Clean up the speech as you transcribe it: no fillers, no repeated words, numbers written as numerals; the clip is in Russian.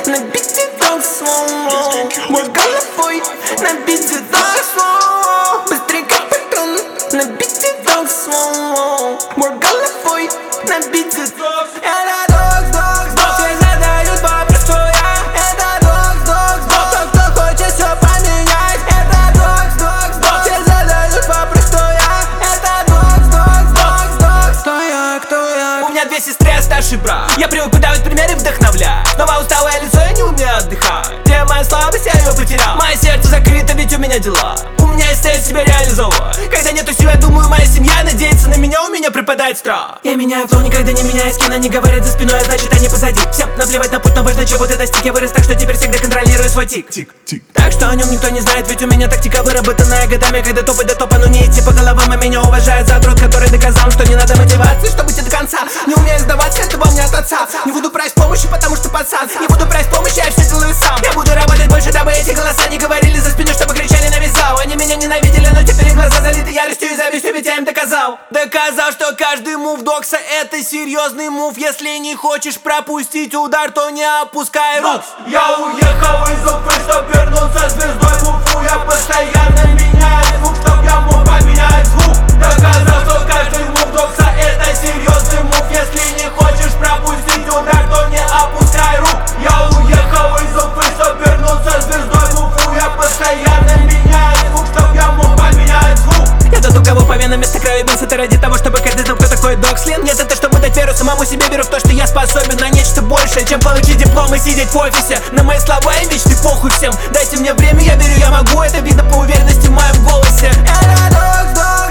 на бите так слоу. Мой головой на бите так слоу. Быстрее как патрон, на бите так слоу. Мой головой на бите. Это докс, все задают вопрос, что я. Это докс, кто хочет все поменять. Это докс, все задают вопрос, что я. Это докс. Кто я? У меня две сестры, я старший брат. Я привык подавать примеры, вдохновлять. Снова усталое лицо, я не умею отдыхать. Где моя слабость, я ее потерял. Мое сердце закрыто, ведь у меня дела. У меня есть цель себя реализовать. Когда нету сил, я думаю, моя семья надеется на меня, у меня пропадает страх. Я меняю флоу, никогда не меняю скин. Они говорят за спиной, а значит они позади. Всем наплевать на путь, но важно, чего ты достиг. Я вырос так, что теперь всегда контролирую свой тик. Так что о нем никто не знает, ведь у меня тактика выработанная годами. Когда топать до топа, но не идти по головам. И меня уважает задрот, который доказал, что не надо мотивации, чтобы идти до конца. Не умею сдаваться, это во мне от отца. Не буду брать помощи, потому что пацан. Не буду брать помощи, я все делаю сам. Я буду работать больше, дабы эти голоса не говорили за спиной, чтобы кричали на весь зал. Они меня ненавидели, но теперь их глаза залиты яростью и завистью, ведь я им доказал. Доказал, что каждый мув докса это серьезный мув. Если не хочешь пропустить удар, то не опускай рук. Я уехал из Уфы, чтоб вернуться звездой в Уфу. Я постоянно меняю звук, чтоб я мог поменять звук. Доказал, что каждый мув докса это серьезный мув. Если не хочешь пропустить удар, то не опускай рук. Я уехал из Уфы, чтоб вернуться звездой в Уфу. Я постоянно меняю звук, чтоб я мог поменять звук. Я тот, у кого по венам вместо крови бился. Это ради того, чтобы каждый знал, кто такой Докслин. Нет, это чтобы дать веру самому себе. Веру в то, что я способен на нечто большее, чем получить диплом и сидеть в офисе. На мои слова и мечты похуй всем. Дайте мне время, я верю, я могу. Это видно по уверенности в моем голосе. Это Докс.